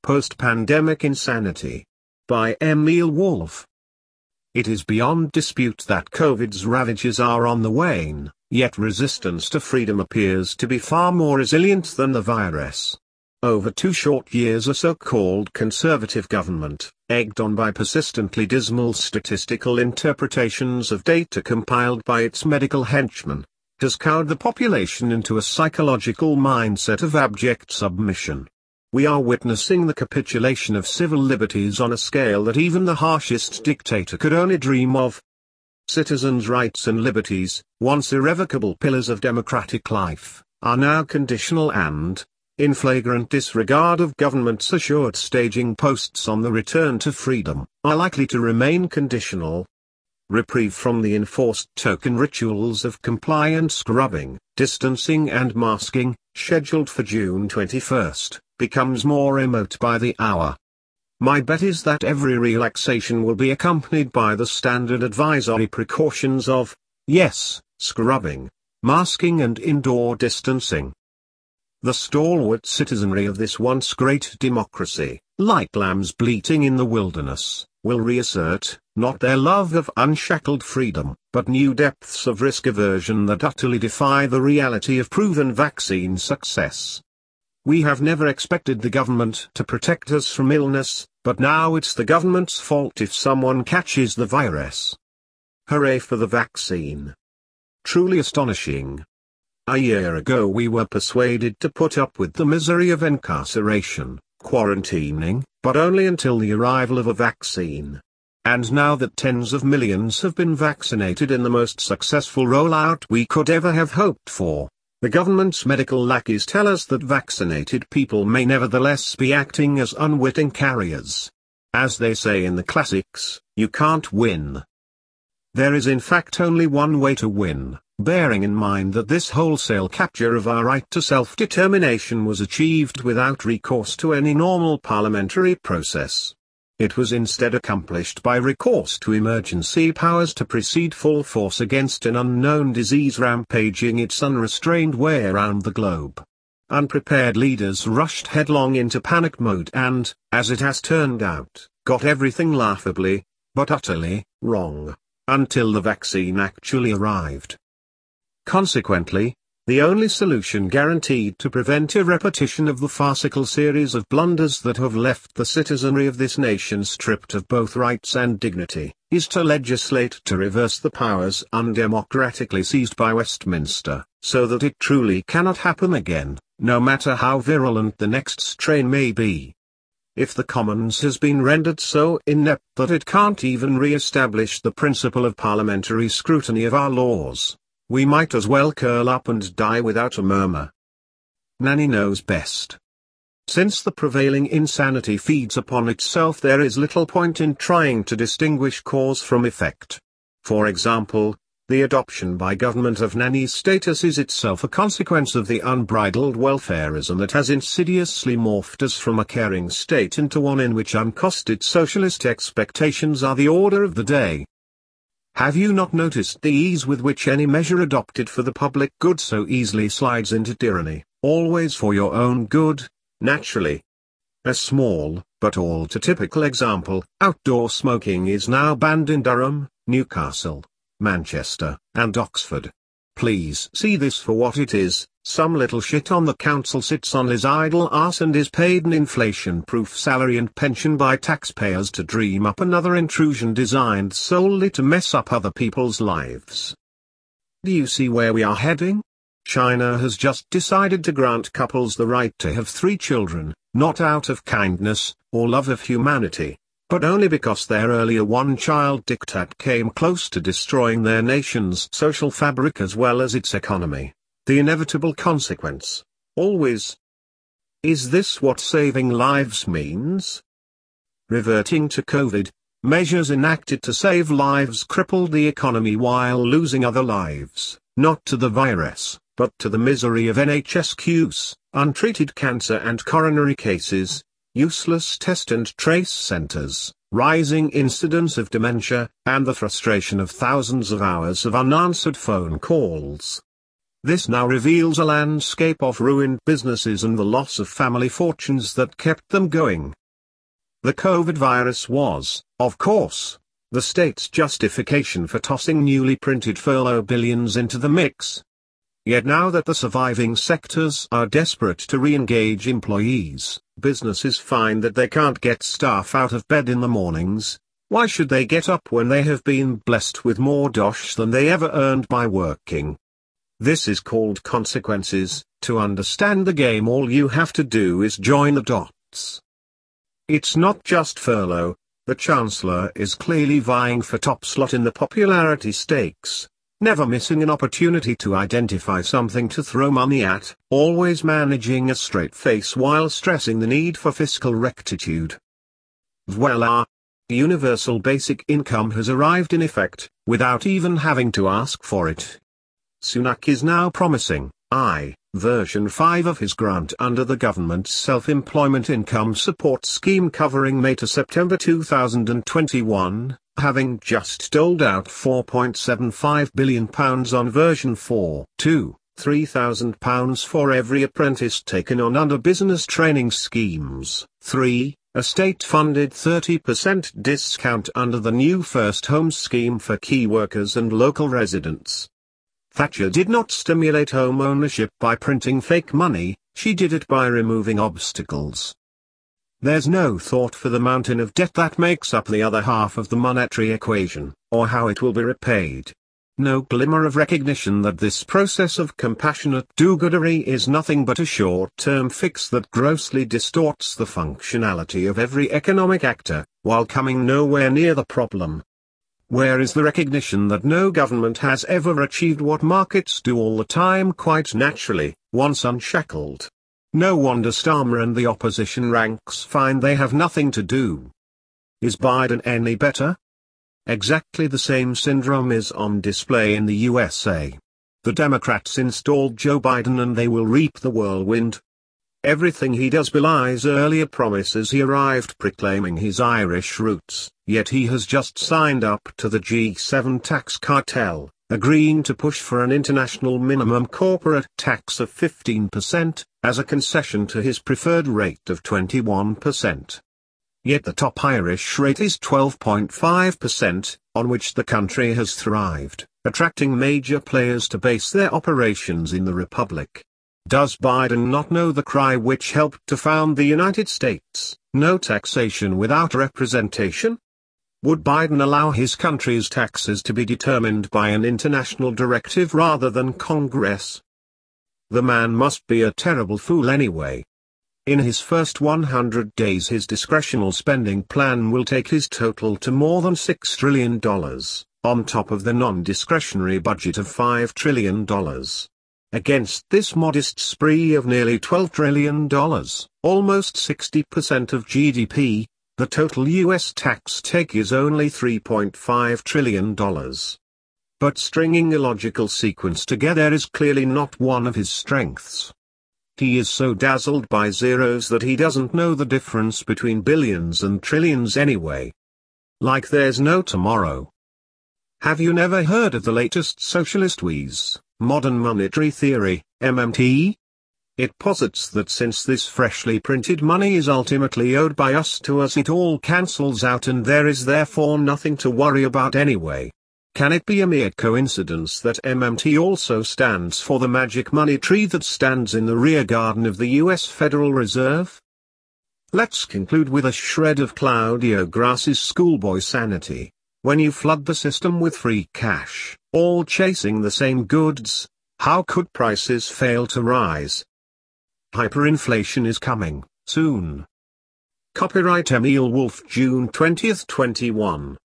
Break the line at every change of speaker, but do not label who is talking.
Post-Pandemic Insanity. By Emil Wolf. It is beyond dispute that COVID's ravages are on the wane, yet resistance to freedom appears to be far more resilient than the virus. Over 2 short years a so-called conservative government, egged on by persistently dismal statistical interpretations of data compiled by its medical henchmen, has cowed the population into a psychological mindset of abject submission. We are witnessing the capitulation of civil liberties on a scale that even the harshest dictator could only dream of. Citizens' rights and liberties, once irrevocable pillars of democratic life, are now conditional and, in flagrant disregard of government's assured staging posts on the return to freedom, are likely to remain conditional. Reprieve from the enforced token rituals of compliance scrubbing, distancing and masking, scheduled for June 21st, becomes more remote by the hour. My bet is that every relaxation will be accompanied by the standard advisory precautions of, yes, scrubbing, masking and indoor distancing. The stalwart citizenry of this once great democracy, like lambs bleating in the wilderness, will reassert, not their love of unshackled freedom, but new depths of risk aversion that utterly defy the reality of proven vaccine success. We have never expected the government to protect us from illness, but now it's the government's fault if someone catches the virus. Hooray for the vaccine. Truly astonishing. A year ago we were persuaded to put up with the misery of incarceration, quarantining, but only until the arrival of a vaccine. And now that tens of millions have been vaccinated in the most successful rollout we could ever have hoped for, the government's medical lackeys tell us that vaccinated people may nevertheless be acting as unwitting carriers. As they say in the classics, you can't win. There is in fact only one way to win, bearing in mind that this wholesale capture of our right to self-determination was achieved without recourse to any normal parliamentary process. It was instead accomplished by recourse to emergency powers to proceed full force against an unknown disease rampaging its unrestrained way around the globe. Unprepared leaders rushed headlong into panic mode and, as it has turned out, got everything laughably, but utterly, wrong, until the vaccine actually arrived. Consequently, the only solution guaranteed to prevent a repetition of the farcical series of blunders that have left the citizenry of this nation stripped of both rights and dignity, is to legislate to reverse the powers undemocratically seized by Westminster, so that it truly cannot happen again, no matter how virulent the next strain may be. If the Commons has been rendered so inept that it can't even re-establish the principle of parliamentary scrutiny of our laws, we might as well curl up and die without a murmur. Nanny knows best. Since the prevailing insanity feeds upon itself, there is little point in trying to distinguish cause from effect. For example, the adoption by government of nanny status is itself a consequence of the unbridled welfarism that has insidiously morphed us from a caring state into one in which uncosted socialist expectations are the order of the day. Have you not noticed the ease with which any measure adopted for the public good so easily slides into tyranny, always for your own good, naturally? A small, but all too typical example, outdoor smoking is now banned in Durham, Newcastle, Manchester, and Oxford. Please see this for what it is. Some little shit on the council sits on his idle arse and is paid an inflation-proof salary and pension by taxpayers to dream up another intrusion designed solely to mess up other people's lives. Do you see where we are heading? China has just decided to grant couples the right to have 3 children, not out of kindness, or love of humanity, but only because their earlier one-child diktat came close to destroying their nation's social fabric as well as its economy. The inevitable consequence, always. Is this what saving lives means? Reverting to COVID, measures enacted to save lives crippled the economy while losing other lives, not to the virus, but to the misery of NHS queues, untreated cancer and coronary cases, useless test and trace centers, rising incidence of dementia, and the frustration of thousands of hours of unanswered phone calls. This now reveals a landscape of ruined businesses and the loss of family fortunes that kept them going. The COVID virus was, of course, the state's justification for tossing newly printed furlough billions into the mix. Yet now that the surviving sectors are desperate to re-engage employees, businesses find that they can't get staff out of bed in the mornings. Why should they get up when they have been blessed with more dosh than they ever earned by working? This is called consequences. To understand the game, all you have to do is join the dots. It's not just furlough. The Chancellor is clearly vying for top slot in the popularity stakes, never missing an opportunity to identify something to throw money at, always managing a straight face while stressing the need for fiscal rectitude. Voila! Universal basic income has arrived in effect, without even having to ask for it. Sunak is now promising, version 5 of his grant under the government's self-employment income support scheme covering May to September 2021, having just doled out £4.75 billion on version 4 to £3,000 for every apprentice taken on under business training schemes. 3. A state-funded 30% discount under the new First Home scheme for key workers and local residents. Thatcher did not stimulate home ownership by printing fake money, she did it by removing obstacles. There's no thought for the mountain of debt that makes up the other half of the monetary equation, or how it will be repaid. No glimmer of recognition that this process of compassionate do-goodery is nothing but a short-term fix that grossly distorts the functionality of every economic actor, while coming nowhere near the problem. Where is the recognition that no government has ever achieved what markets do all the time quite naturally, once unshackled? No wonder Starmer and the opposition ranks find they have nothing to do. Is Biden any better? Exactly the same syndrome is on display in the USA. The Democrats installed Joe Biden and they will reap the whirlwind. Everything he does belies earlier promises. He arrived proclaiming his Irish roots, yet he has just signed up to the G7 tax cartel, agreeing to push for an international minimum corporate tax of 15%, as a concession to his preferred rate of 21%. Yet the top Irish rate is 12.5%, on which the country has thrived, attracting major players to base their operations in the Republic. Does Biden not know the cry which helped to found the United States, no taxation without representation? Would Biden allow his country's taxes to be determined by an international directive rather than Congress? The man must be a terrible fool anyway. In his first 100 days his discretional spending plan will take his total to more than $6 trillion, on top of the non-discretionary budget of $5 trillion. Against this modest spree of nearly $12 trillion, almost 60% of GDP, the total U.S. tax take is only $3.5 trillion. But stringing a logical sequence together is clearly not one of his strengths. He is so dazzled by zeros that he doesn't know the difference between billions and trillions anyway. Like there's no tomorrow. Have you never heard of the latest socialist wheeze, modern monetary theory, MMT? It posits that since this freshly printed money is ultimately owed by us to us, it all cancels out and there is therefore nothing to worry about anyway. Can it be a mere coincidence that MMT also stands for the magic money tree that stands in the rear garden of the US Federal Reserve? Let's conclude with a shred of Claudio Grass's schoolboy sanity. When you flood the system with free cash, all chasing the same goods, how could prices fail to rise? Hyperinflation is coming, soon. Copyright Emil Wolf, June 20, 21.